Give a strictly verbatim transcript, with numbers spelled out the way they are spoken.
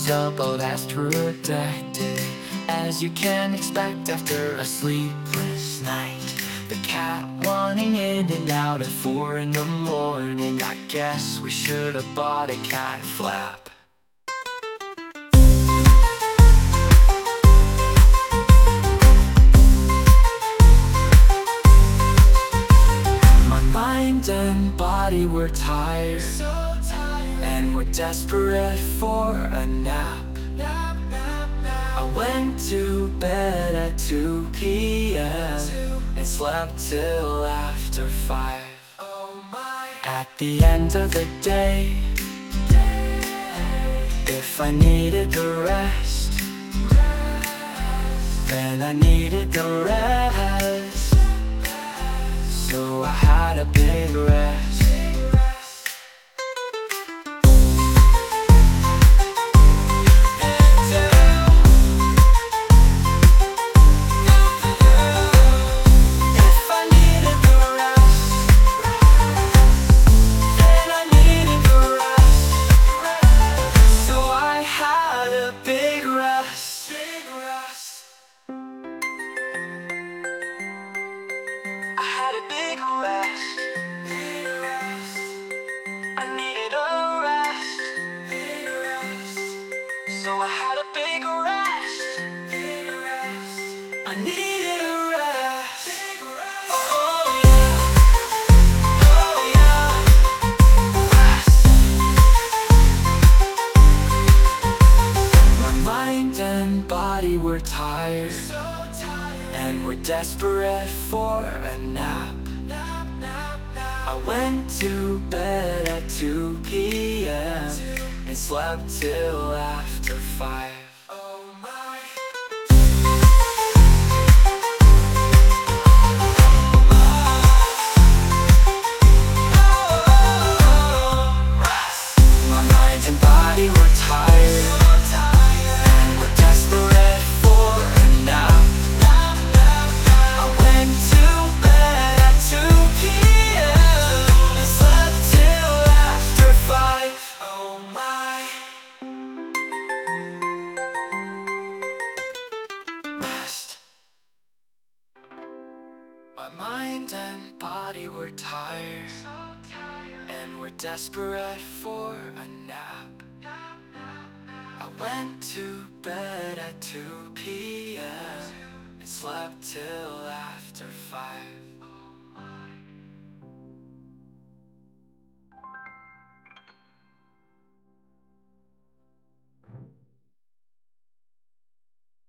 elbow that's protected, as you can expect after a sleepless night. The cat running in and out at four in the morning. I guess we should have bought a cat flap. My mind and body were tired, so tired, and we're desperate for a nap. Nap, nap, nap. I went to bed at two P M and slept till after five. Oh my. At the end of the day, if I needed the rest, then I needed the rest. So I had a big rest. So I had a big rest. Big rest. I needed a rest. Big rest. Oh yeah. Oh yeah. Rest. My mind and body were tired, so tired, and we're desperate for a nap. Nap, nap, nap. I went to bed at two P M and slept till after five. Oh my. Oh, rest. My mind and body were tired, so tired, and we're desperate for a nap. Nap, nap, nap. I went to bed at two P M and slept till after five. Oh my. Rest. My mind and body were tired, so tired, and we're desperate for a nap. I went to bed at two P M and slept till after five.